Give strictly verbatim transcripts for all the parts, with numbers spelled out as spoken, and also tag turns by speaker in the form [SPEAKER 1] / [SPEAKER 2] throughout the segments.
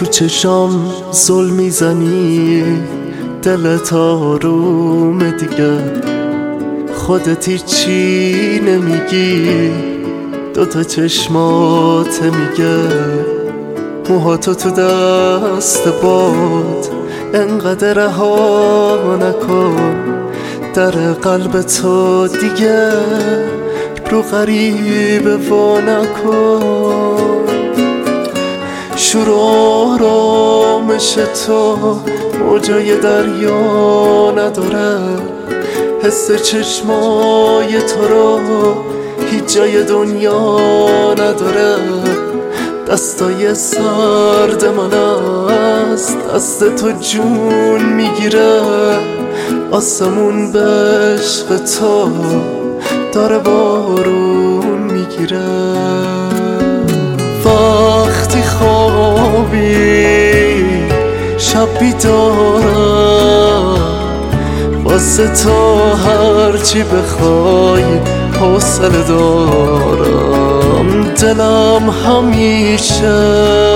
[SPEAKER 1] تو چشام زل میزنی دلت آرومه دیگه، خودت هیچی نمیگی، دوتا چشمات میگه موهاتو تو دست باد انقدر رها نکن، در قلب تو دیگه رو غریبه وا نکن. شور و آرامش تو موجای دریا نداره، حس چشمای تو رو هیچ جای دنیا نداره. دستای سرد من است دست تو جون میگیره، آسمون به عشق تو داره بارون میگیره. وقتی خوابی شب بیدارم، واسه تو هرچی بخوای حوصله دارم. دلم همیشه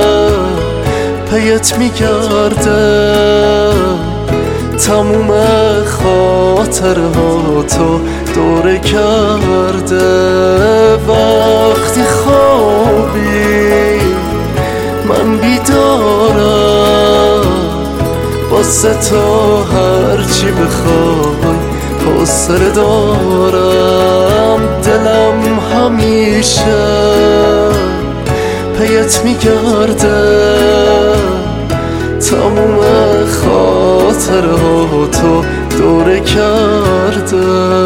[SPEAKER 1] پیت میگرده، تموم خاطرهاتو دوره کرده. وقتی خوابی من بیدارم، واسه تو هرچی بخوای حوصله دارم. دلم همیشه پیت میگرده، تموم خاطرهاتو دوره کرده.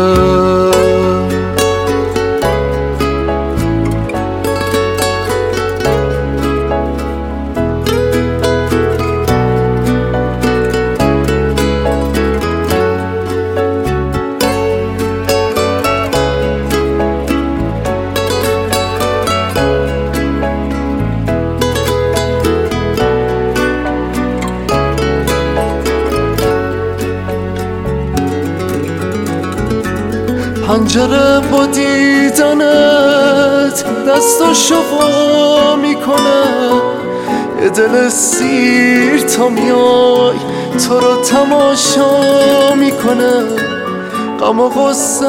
[SPEAKER 1] پنجره با دیدنت دستاشو وا میکنه، یه دل سیر تا میای تو رو تماشا میکنه. غم و غصه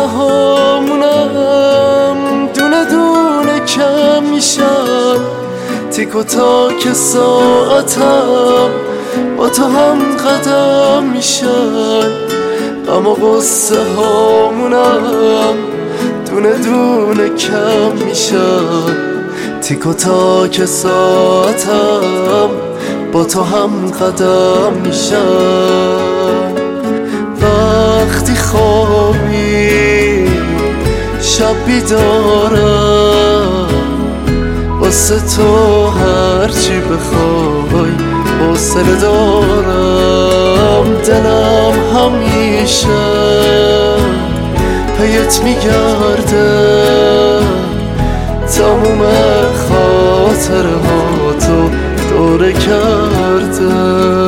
[SPEAKER 1] هامونم دونه دونه کم میشن، تیک و تاک ساعتم با تو هم قدم میشن. غم و غصه هامونم دونه دونه کم میشن، تیک و تاک ساعتم با تو هم قدم میشن. وقتی خوابی شب بیدارم، واسه تو هرچی بخوای حوصله دارم. دلم همیشه پیت میگرده، تموم خاطرهاتو دوره کرده.